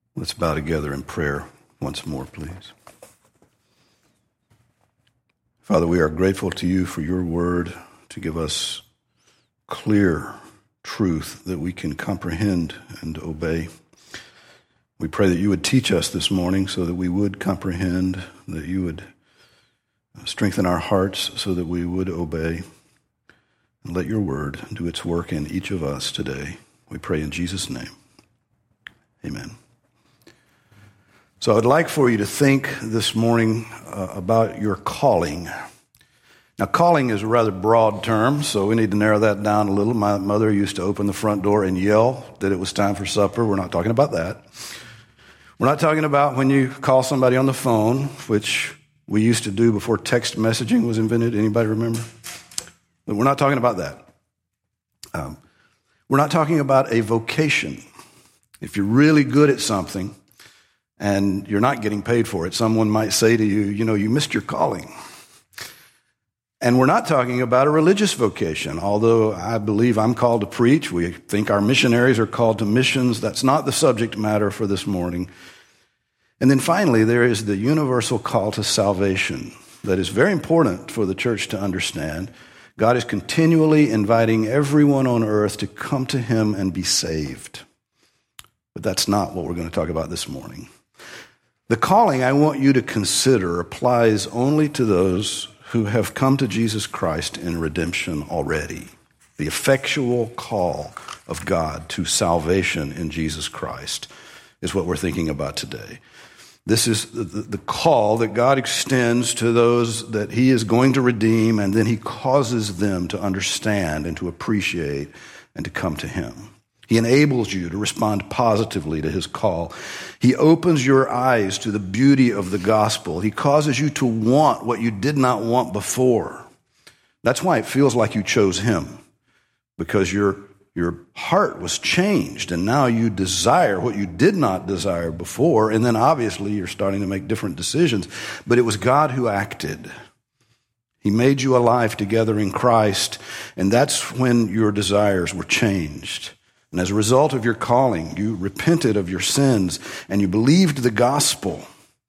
Let's bow together in prayer once more, please. Father, we are grateful to you for your word to give us clear truth that we can comprehend and obey. We pray that you would teach us this morning so that we would comprehend, that you would strengthen our hearts so that we would obey. And let your word do its work in each of us today. We pray in Jesus' name. Amen. So I'd like for you to think this morning about your calling. Now, calling is a rather broad term, so we need to narrow that down a little. My mother used to open the front door and yell that it was time for supper. We're not talking about that. We're not talking about when you call somebody on the phone, which we used to do before text messaging was invented. Anybody remember? But we're not talking about that. We're not talking about a vocation. If you're really good at something and you're not getting paid for it, someone might say to you, you missed your calling. And we're not talking about a religious vocation, although I believe I'm called to preach. We think our missionaries are called to missions. That's not the subject matter for this morning. And then finally, there is the universal call to salvation that is very important for the church to understand. God is continually inviting everyone on earth to come to him and be saved. But that's not what we're going to talk about this morning. The calling I want you to consider applies only to those who have come to Jesus Christ in redemption already. The effectual call of God to salvation in Jesus Christ is what we're thinking about today. This is the call that God extends to those that he is going to redeem, and then he causes them to understand and to appreciate and to come to him. He enables you to respond positively to his call. He opens your eyes to the beauty of the gospel. He causes you to want what you did not want before. That's why it feels like you chose him, because your heart was changed, and now you desire what you did not desire before, and then obviously you're starting to make different decisions. But it was God who acted. He made you alive together in Christ, and that's when your desires were changed. And as a result of your calling, you repented of your sins and you believed the gospel.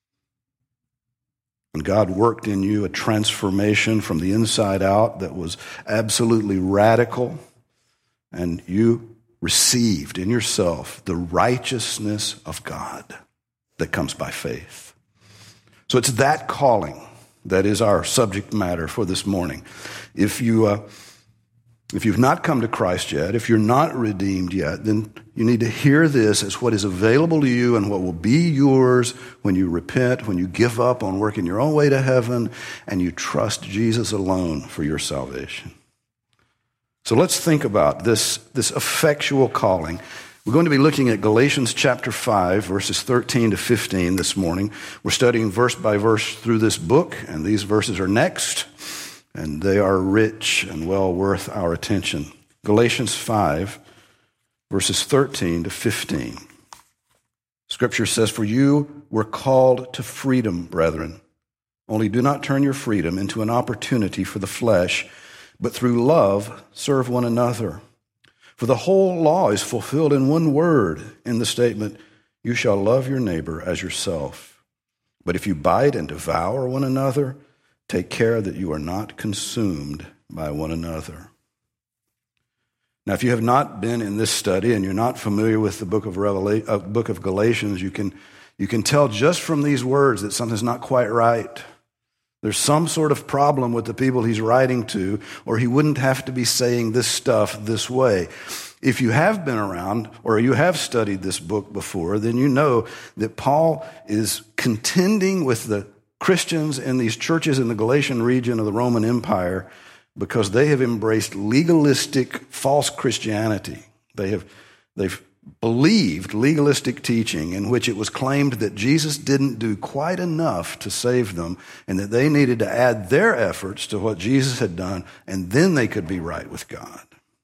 And God worked in you a transformation from the inside out that was absolutely radical. And you received in yourself the righteousness of God that comes by faith. So it's that calling that is our subject matter for this morning. If you've not come to Christ yet, if you're not redeemed yet, then you need to hear this as what is available to you and what will be yours when you repent, when you give up on working your own way to heaven, and you trust Jesus alone for your salvation. So let's think about this effectual calling. We're going to be looking at Galatians chapter 5, verses 13 to 15 this morning. We're studying verse by verse through this book, and these verses are next. And they are rich and well worth our attention. Galatians 5, verses 13 to 15. Scripture says, "For you were called to freedom, brethren. Only do not turn your freedom into an opportunity for the flesh, but through love serve one another. For the whole law is fulfilled in one word, in the statement, 'You shall love your neighbor as yourself.' But if you bite and devour one another, take care that you are not consumed by one another." Now, if you have not been in this study and you're not familiar with the book of Galatians, you can tell just from these words that something's not quite right. There's some sort of problem with the people he's writing to, or he wouldn't have to be saying this stuff this way. If you have been around or you have studied this book before, then you know that Paul is contending with the Christians in these churches in the Galatian region of the Roman Empire because they have embraced legalistic false Christianity. They've believed legalistic teaching in which it was claimed that Jesus didn't do quite enough to save them and that they needed to add their efforts to what Jesus had done, and then they could be right with God.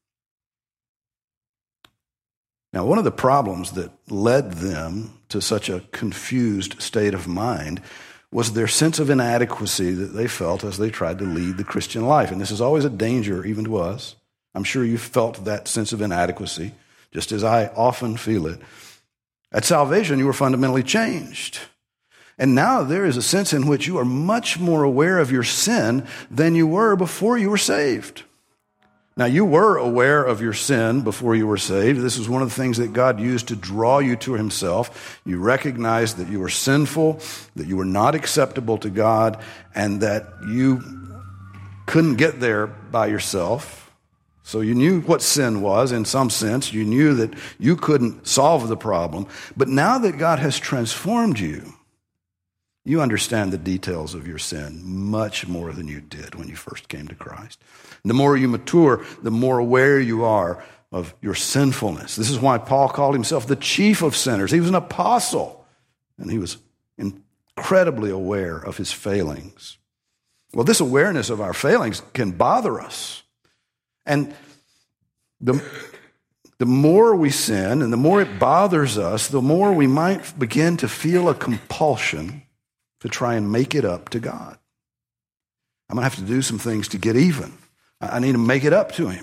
Now, one of the problems that led them to such a confused state of mind was their sense of inadequacy that they felt as they tried to lead the Christian life. And this is always a danger even to us. I'm sure you felt that sense of inadequacy, just as I often feel it, At salvation, you were fundamentally changed. And now there is a sense in which you are much more aware of your sin than you were before you were saved. Now, you were aware of your sin before you were saved. This is one of the things that God used to draw you to himself. You recognized that you were sinful, that you were not acceptable to God, and that you couldn't get there by yourself. So you knew what sin was in some sense. You knew that you couldn't solve the problem. But now that God has transformed you, you understand the details of your sin much more than you did when you first came to Christ. The more you mature, the more aware you are of your sinfulness. This is why Paul called himself the chief of sinners. He was an apostle, and he was incredibly aware of his failings. Well, this awareness of our failings can bother us. And the more we sin and the more it bothers us, the more we might begin to feel a compulsion to try and make it up to God. I'm going to have to do some things to get even. I need to make it up to him.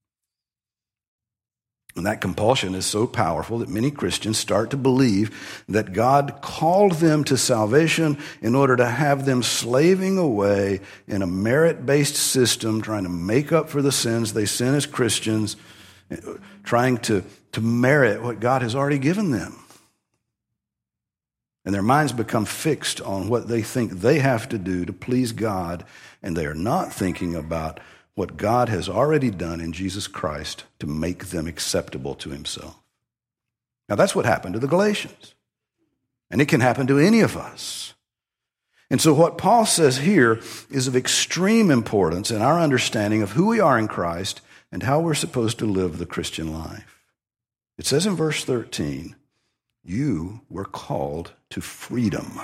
And that compulsion is so powerful that many Christians start to believe that God called them to salvation in order to have them slaving away in a merit-based system, trying to make up for the sins they sin as Christians, trying to merit what God has already given them. And their minds become fixed on what they think they have to do to please God, and they are not thinking about what God has already done in Jesus Christ to make them acceptable to himself. Now, that's what happened to the Galatians. And it can happen to any of us. And so what Paul says here is of extreme importance in our understanding of who we are in Christ and how we're supposed to live the Christian life. It says in verse 13, you were called to freedom.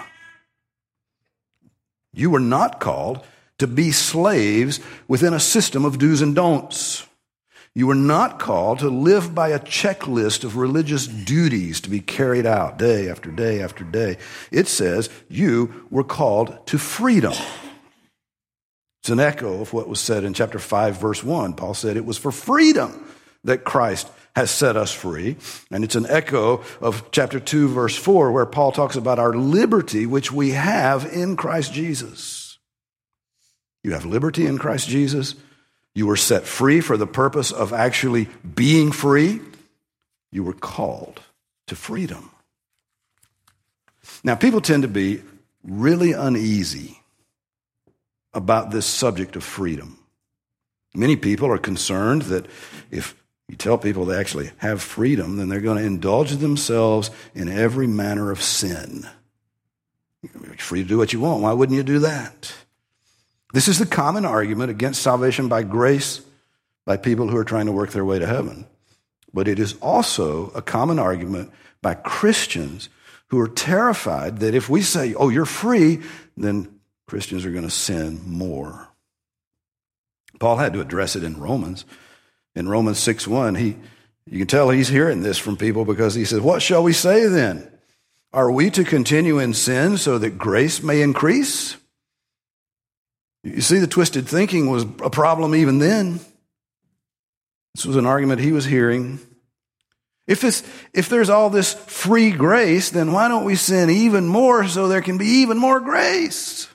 You were not called to be slaves within a system of do's and don'ts. You were not called to live by a checklist of religious duties to be carried out day after day after day. It says you were called to freedom. It's an echo of what was said in chapter 5, verse 1. Paul said it was for freedom that Christ has set us free. And it's an echo of chapter 2, verse 4, where Paul talks about our liberty, which we have in Christ Jesus. You have liberty in Christ Jesus. You were set free for the purpose of actually being free. You were called to freedom. Now, people tend to be really uneasy about this subject of freedom. Many people are concerned that if you tell people they actually have freedom, then they're going to indulge themselves in every manner of sin. You're free to do what you want. Why wouldn't you do that? This is the common argument against salvation by grace by people who are trying to work their way to heaven. But it is also a common argument by Christians who are terrified that if we say, oh, you're free, then Christians are going to sin more. Paul had to address it in Romans. In Romans 6:1, you can tell he's hearing this from people because he says, what shall we say then? Are we to continue in sin so that grace may increase? You see, the twisted thinking was a problem even then. This was an argument he was hearing. If there's all this free grace, then why don't we sin even more so there can be even more grace?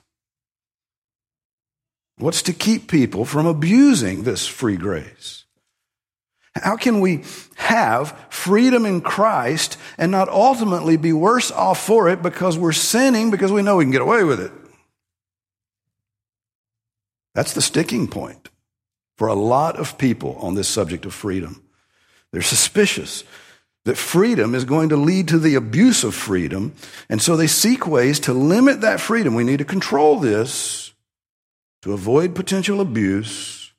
What's to keep people from abusing this free grace? How can we have freedom in Christ and not ultimately be worse off for it because we're sinning because we know we can get away with it? That's the sticking point for a lot of people on this subject of freedom. They're suspicious that freedom is going to lead to the abuse of freedom, and so they seek ways to limit that freedom. We need to control this to avoid potential abuse.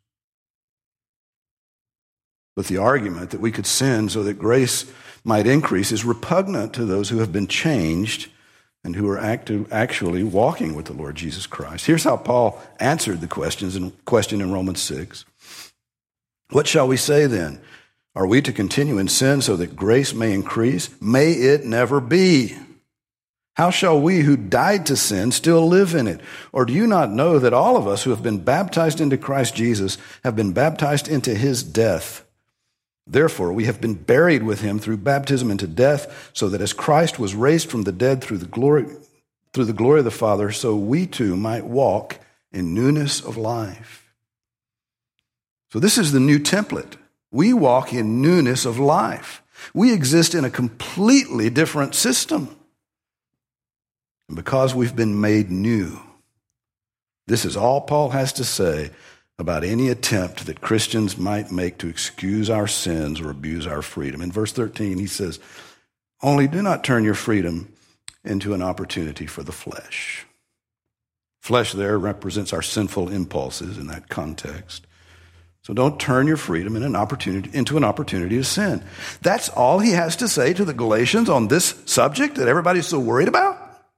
But the argument that we could sin so that grace might increase is repugnant to those who have been changed and who are actually walking with the Lord Jesus Christ. Here's how Paul answered the question in Romans 6. What shall we say then? Are we to continue in sin so that grace may increase? May it never be. How shall we who died to sin still live in it? Or do you not know that all of us who have been baptized into Christ Jesus have been baptized into his death? Therefore, we have been buried with him through baptism into death, so that as Christ was raised from the dead through the glory of the Father, so we too might walk in newness of life. So this is the new template. We walk in newness of life. We exist in a completely different system. And because we've been made new, this is all Paul has to say about any attempt that Christians might make to excuse our sins or abuse our freedom. In verse 13, he says, "Only do not turn your freedom into an opportunity for the flesh." Flesh there represents our sinful impulses in that context. So don't turn your freedom into an opportunity to sin. That's all he has to say to the Galatians on this subject that everybody's so worried about?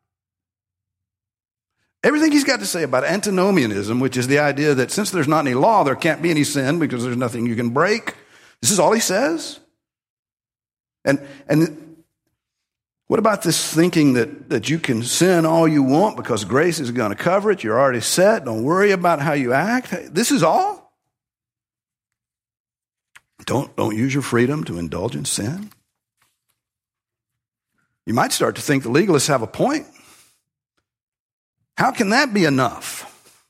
Everything he's got to say about antinomianism, which is the idea that since there's not any law, there can't be any sin because there's nothing you can break. This is all he says? And what about this thinking that you can sin all you want because grace is going to cover it? You're already set. Don't worry about how you act. This is all? Don't use your freedom to indulge in sin. You might start to think the legalists have a point. How can that be enough?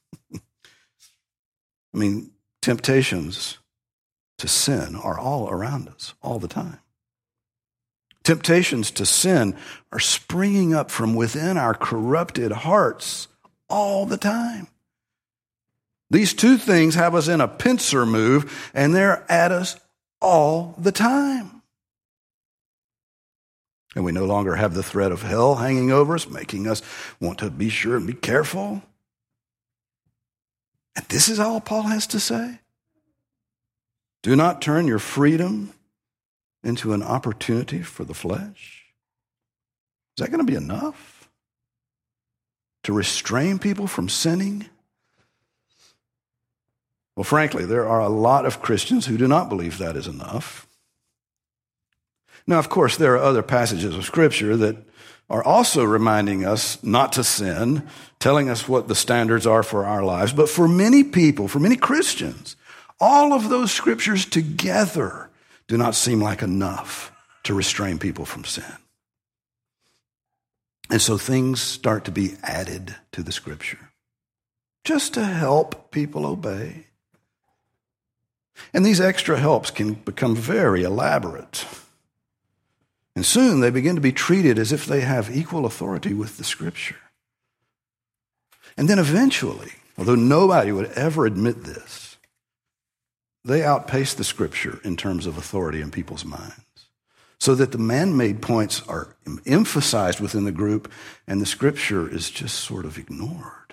I mean, temptations to sin are all around us all the time. Temptations to sin are springing up from within our corrupted hearts all the time. These two things have us in a pincer move, and they're at us all the time. And we no longer have the threat of hell hanging over us, making us want to be sure and be careful. And this is all Paul has to say. Do not turn your freedom into an opportunity for the flesh. Is that going to be enough to restrain people from sinning? Well, frankly, there are a lot of Christians who do not believe that is enough. Now, of course, there are other passages of Scripture that are also reminding us not to sin, telling us what the standards are for our lives. But for many people, for many Christians, all of those Scriptures together do not seem like enough to restrain people from sin. And so things start to be added to the Scripture just to help people obey. And these extra helps can become very elaborate. And soon they begin to be treated as if they have equal authority with the Scripture. And then eventually, although nobody would ever admit this, they outpace the Scripture in terms of authority in people's minds, so that the man-made points are emphasized within the group and the Scripture is just sort of ignored.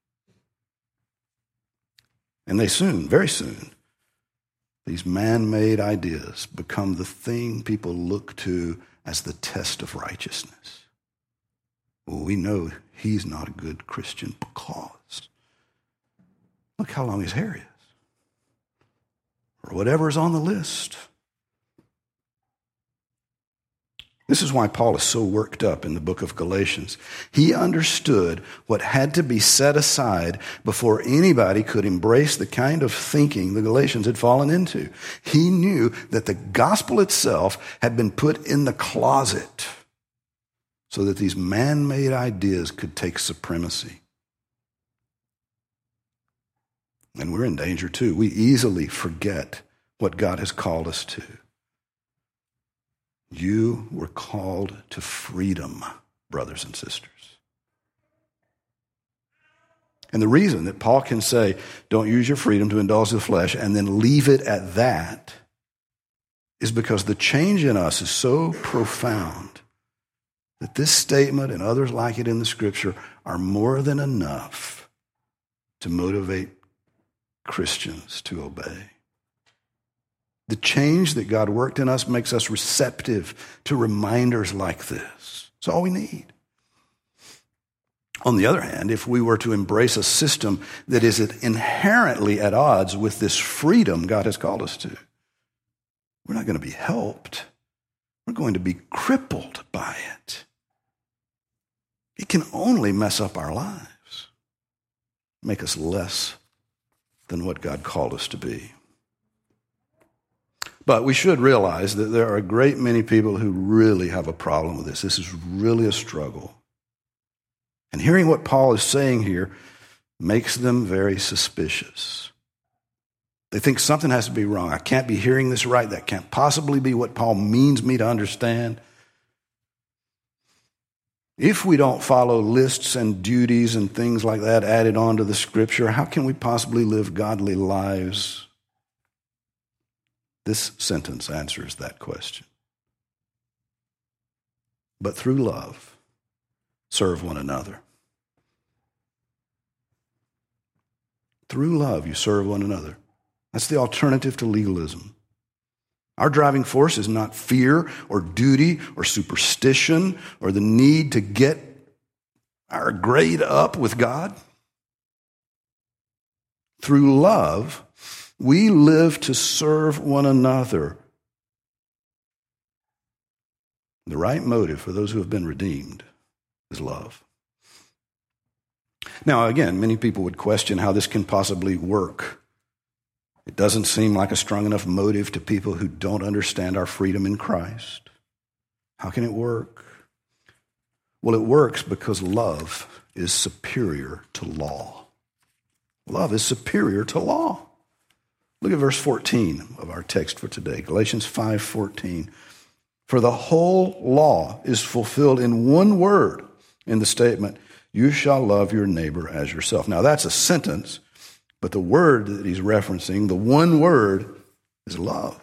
And very soon, these man-made ideas become the thing people look to as the test of righteousness. Well, we know he's not a good Christian because look how long his hair is. Or whatever is on the list. This is why Paul is so worked up in the book of Galatians. He understood what had to be set aside before anybody could embrace the kind of thinking the Galatians had fallen into. He knew that the gospel itself had been put in the closet so that these man-made ideas could take supremacy. And we're in danger too. We easily forget what God has called us to. You were called to freedom, brothers and sisters. And the reason that Paul can say, don't use your freedom to indulge the flesh, and then leave it at that, is because the change in us is so profound that this statement and others like it in the Scripture are more than enough to motivate Christians to obey. The change that God worked in us makes us receptive to reminders like this. It's all we need. On the other hand, if we were to embrace a system that is inherently at odds with this freedom God has called us to, we're not going to be helped. We're going to be crippled by it. It can only mess up our lives, make us less than what God called us to be. But we should realize that there are a great many people who really have a problem with this. This is really a struggle. And hearing what Paul is saying here makes them very suspicious. They think something has to be wrong. I can't be hearing this right. That can't possibly be what Paul means me to understand. If we don't follow lists and duties and things like that added on to the Scripture, how can we possibly live godly lives? This sentence answers that question. But through love, serve one another. Through love, you serve one another. That's the alternative to legalism. Our driving force is not fear or duty or superstition or the need to get our grade up with God. Through love, we live to serve one another. The right motive for those who have been redeemed is love. Now, again, many people would question how this can possibly work. It doesn't seem like a strong enough motive to people who don't understand our freedom in Christ. How can it work? Well, it works because love is superior to law. Love is superior to law. Look at verse 14 of our text for today, Galatians 5:14. For the whole law is fulfilled in one word in the statement, you shall love your neighbor as yourself. Now that's a sentence, but the word that he's referencing, the one word, is love.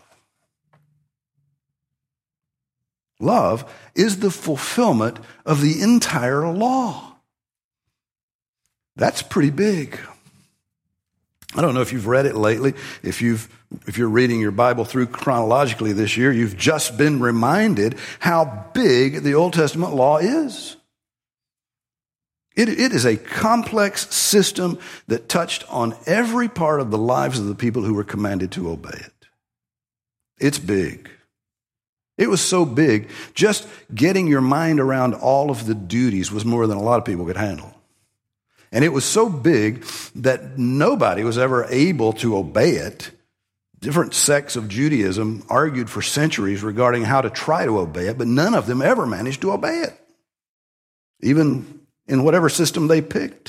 Love is the fulfillment of the entire law. That's pretty big. I don't know if you've read it lately. If you're reading your Bible through chronologically this year, you've just been reminded how big the Old Testament law is. It is a complex system that touched on every part of the lives of the people who were commanded to obey it. It's big. It was so big, just getting your mind around all of the duties was more than a lot of people could handle. And it was so big that nobody was ever able to obey it. Different sects of Judaism argued for centuries regarding how to try to obey it, but none of them ever managed to obey it, even in whatever system they picked.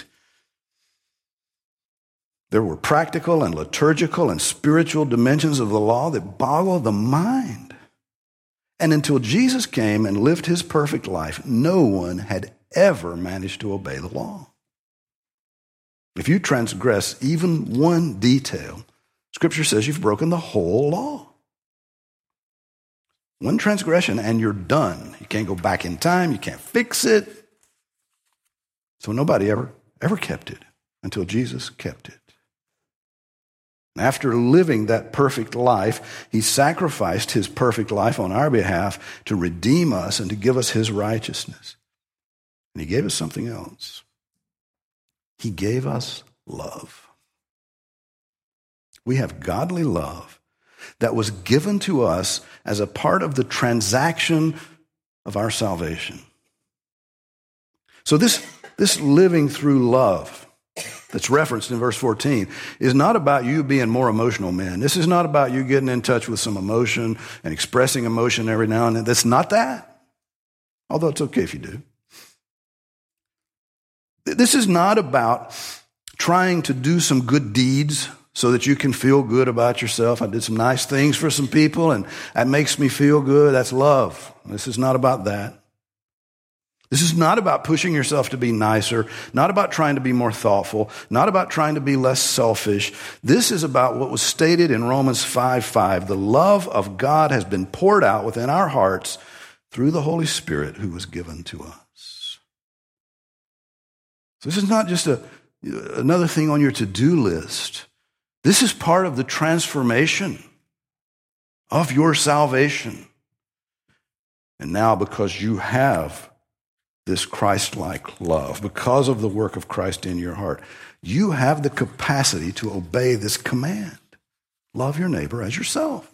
There were practical and liturgical and spiritual dimensions of the law that boggle the mind. And until Jesus came and lived his perfect life, no one had ever managed to obey the law. If you transgress even one detail, Scripture says you've broken the whole law. One transgression and you're done. You can't go back in time. You can't fix it. So nobody ever kept it until Jesus kept it. And after living that perfect life, he sacrificed his perfect life on our behalf to redeem us and to give us his righteousness. And he gave us something else. He gave us love. We have godly love that was given to us as a part of the transaction of our salvation. So this living through love that's referenced in verse 14 is not about you being more emotional men. This is not about you getting in touch with some emotion and expressing emotion every now and then. That's not that. Although it's okay if you do. This is not about trying to do some good deeds so that you can feel good about yourself. I did some nice things for some people and that makes me feel good. That's love. This is not about that. This is not about pushing yourself to be nicer, not about trying to be more thoughtful, not about trying to be less selfish. This is about what was stated in Romans 5:5. The love of God has been poured out within our hearts through the Holy Spirit who was given to us. So this is not just another thing on your to-do list. This is part of the transformation of your salvation. And now because you have this Christ-like love, because of the work of Christ in your heart, you have the capacity to obey this command. Love your neighbor as yourself.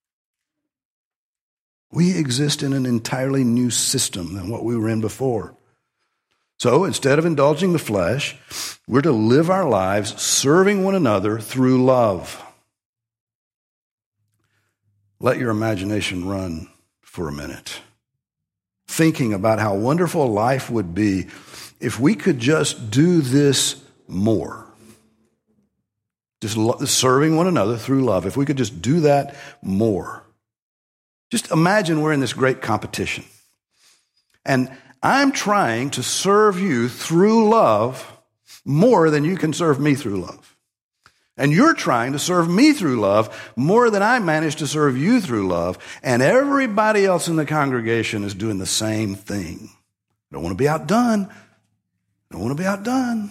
We exist in an entirely new system than what we were in before. So instead of indulging the flesh, we're to live our lives serving one another through love. Let your imagination run for a minute, thinking about how wonderful life would be if we could just do this more. Just serving one another through love. If we could just do that more. Just imagine we're in this great competition. And I'm trying to serve you through love more than you can serve me through love. And you're trying to serve me through love more than I managed to serve you through love. And everybody else in the congregation is doing the same thing. I don't want to be outdone. I don't want to be outdone.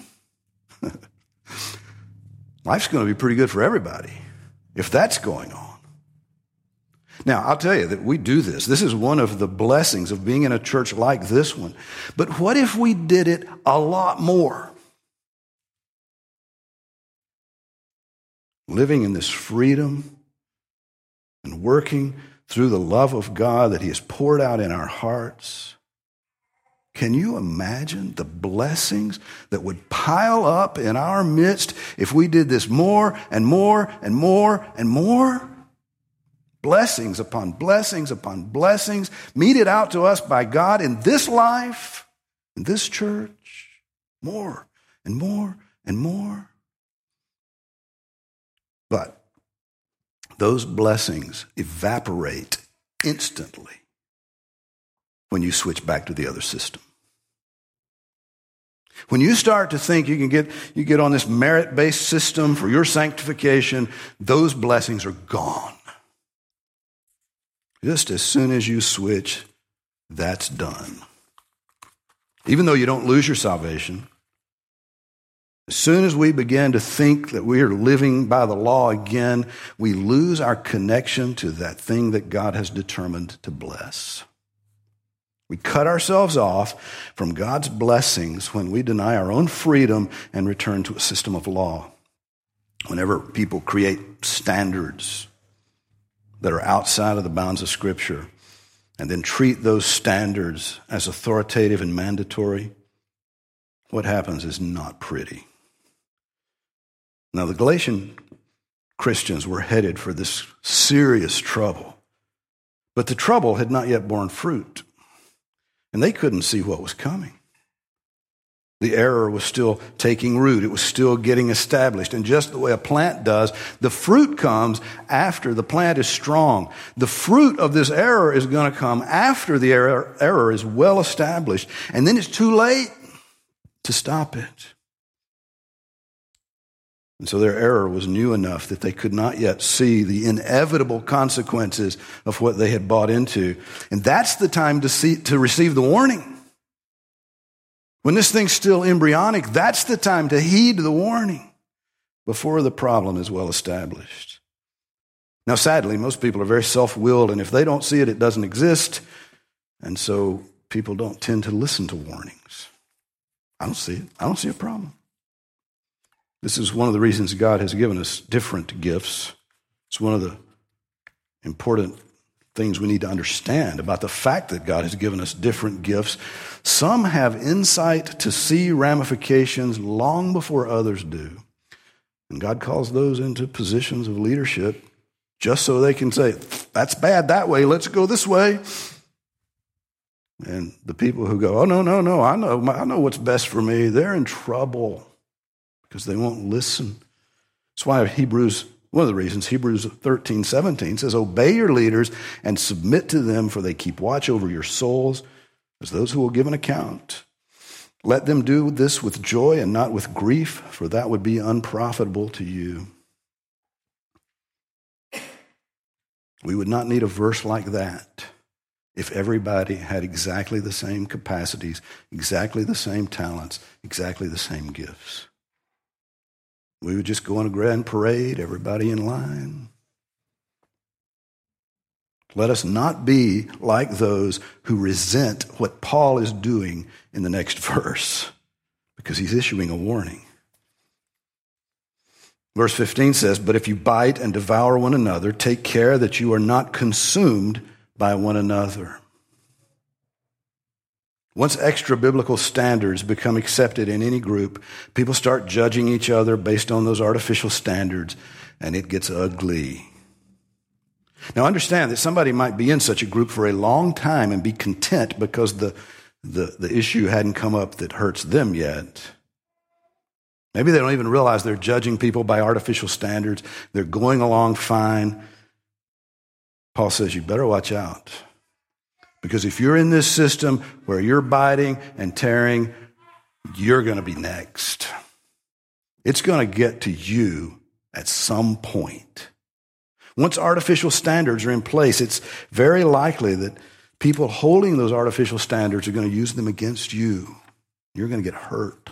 Life's going to be pretty good for everybody if that's going on. Now, I'll tell you that we do this. This is one of the blessings of being in a church like this one. But what if we did it a lot more? Living in this freedom and working through the love of God that He has poured out in our hearts. Can you imagine the blessings that would pile up in our midst if we did this more and more and more and more? Blessings upon blessings upon blessings meted out to us by God in this life, in this church, more and more and more. But those blessings evaporate instantly when you switch back to the other system. When you start to think you get on this merit-based system for your sanctification, those blessings are gone. Just as soon as you switch, that's done. Even though you don't lose your salvation, as soon as we begin to think that we are living by the law again, we lose our connection to that thing that God has determined to bless. We cut ourselves off from God's blessings when we deny our own freedom and return to a system of law. Whenever people create standards that are outside of the bounds of Scripture and then treat those standards as authoritative and mandatory, what happens is not pretty. Now, the Galatian Christians were headed for this serious trouble, but the trouble had not yet borne fruit, and they couldn't see what was coming. The error was still taking root. It was still getting established. And just the way a plant does, the fruit comes after the plant is strong. The fruit of this error is going to come after the error is well established. And then it's too late to stop it. And so their error was new enough that they could not yet see the inevitable consequences of what they had bought into. And that's the time to receive the warning. When this thing's still embryonic, that's the time to heed the warning before the problem is well established. Now, sadly, most people are very self-willed, and if they don't see it, it doesn't exist. And so people don't tend to listen to warnings. I don't see it. I don't see a problem. This is one of the reasons God has given us different gifts. It's one of the important things we need to understand about the fact that God has given us different gifts. Some have insight to see ramifications long before others do. And God calls those into positions of leadership just so they can say, that's bad that way, let's go this way. And the people who go, oh, no, I know what's best for me, they're in trouble because they won't listen. That's why one of the reasons Hebrews 13:17 says, obey your leaders and submit to them, for they keep watch over your souls as those who will give an account. Let them do this with joy and not with grief, for that would be unprofitable to you. We would not need a verse like that if everybody had exactly the same capacities, exactly the same talents, exactly the same gifts. We would just go on a grand parade, everybody in line. Let us not be like those who resent what Paul is doing in the next verse, because he's issuing a warning. Verse 15 says, but if you bite and devour one another, take care that you are not consumed by one another. Once extra-biblical standards become accepted in any group, people start judging each other based on those artificial standards, and it gets ugly. Now understand that somebody might be in such a group for a long time and be content because the issue hadn't come up that hurts them yet. Maybe they don't even realize they're judging people by artificial standards. They're going along fine. Paul says, you better watch out. Because if you're in this system where you're biting and tearing, you're going to be next. It's going to get to you at some point. Once artificial standards are in place, it's very likely that people holding those artificial standards are going to use them against you. You're going to get hurt.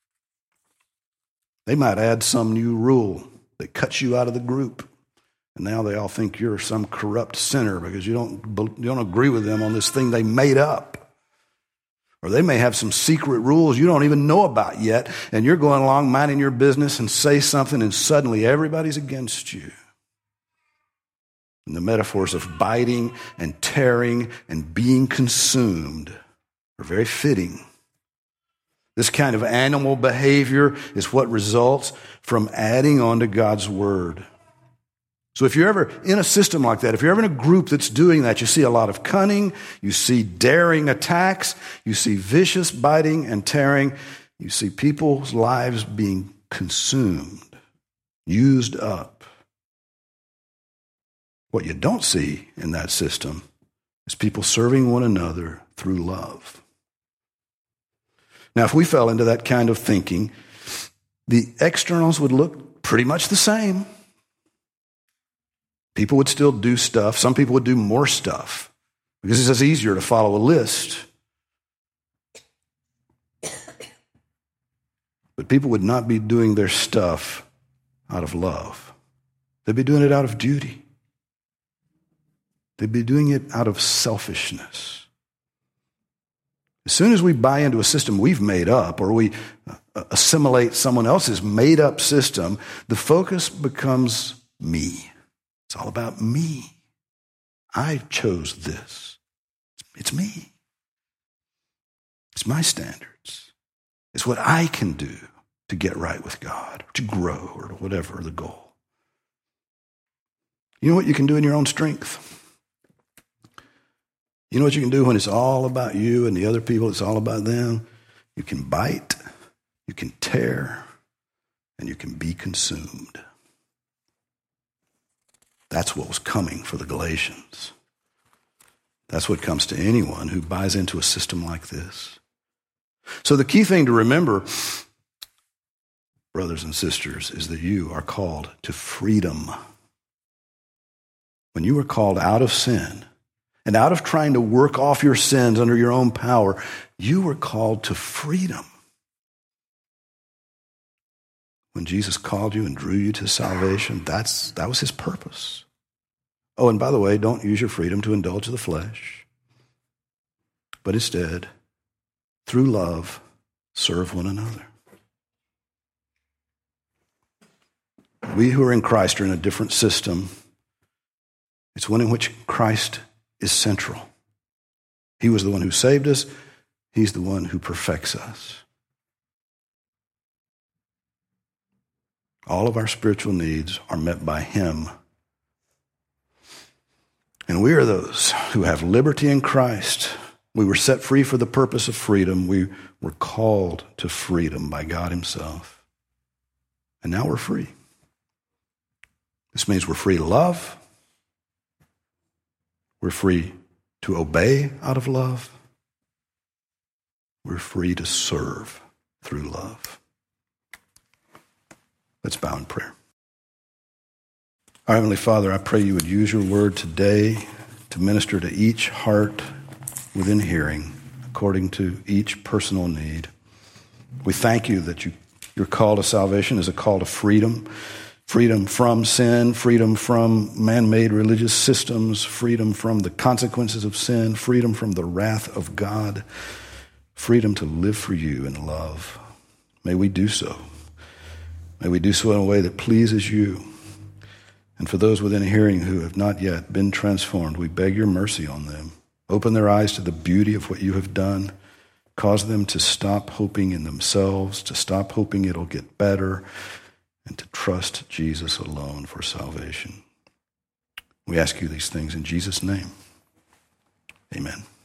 They might add some new rule that cuts you out of the group. And now they all think you're some corrupt sinner because you don't agree with them on this thing they made up. Or they may have some secret rules you don't even know about yet, and you're going along minding your business and say something, and suddenly everybody's against you. And the metaphors of biting and tearing and being consumed are very fitting. This kind of animal behavior is what results from adding on to God's word. So if you're ever in a system like that, if you're ever in a group that's doing that, you see a lot of cunning, you see daring attacks, you see vicious biting and tearing, you see people's lives being consumed, used up. What you don't see in that system is people serving one another through love. Now, if we fell into that kind of thinking, the externals would look pretty much the same. People would still do stuff. Some people would do more stuff because it's just easier to follow a list. But people would not be doing their stuff out of love. They'd be doing it out of duty. They'd be doing it out of selfishness. As soon as we buy into a system we've made up or we assimilate someone else's made-up system, the focus becomes me. It's all about me. I chose this. It's me. It's my standards. It's what I can do to get right with God, or to grow, or whatever the goal. You know what you can do in your own strength? You know what you can do when it's all about you and the other people, it's all about them? You can bite, you can tear, and you can be consumed. That's what was coming for the Galatians. That's what comes to anyone who buys into a system like this. So the key thing to remember, brothers and sisters, is that you are called to freedom. When you were called out of sin, and out of trying to work off your sins under your own power, you were called to freedom. When Jesus called you and drew you to salvation, that was his purpose. Oh, and by the way, don't use your freedom to indulge the flesh, but instead, through love, serve one another. We who are in Christ are in a different system. It's one in which Christ is central. He was the one who saved us. He's the one who perfects us. All of our spiritual needs are met by him. And we are those who have liberty in Christ. We were set free for the purpose of freedom. We were called to freedom by God himself. And now we're free. This means we're free to love. We're free to obey out of love. We're free to serve through love. Let's bow in prayer. Our Heavenly Father, I pray you would use your word today to minister to each heart within hearing, according to each personal need. We thank you that your call to salvation is a call to freedom. Freedom from sin, freedom from man-made religious systems, freedom from the consequences of sin, freedom from the wrath of God, freedom to live for you in love. May we do so. May we do so in a way that pleases you. And for those within hearing who have not yet been transformed, we beg your mercy on them. Open their eyes to the beauty of what you have done. Cause them to stop hoping in themselves, to stop hoping it'll get better, and to trust Jesus alone for salvation. We ask you these things in Jesus' name. Amen.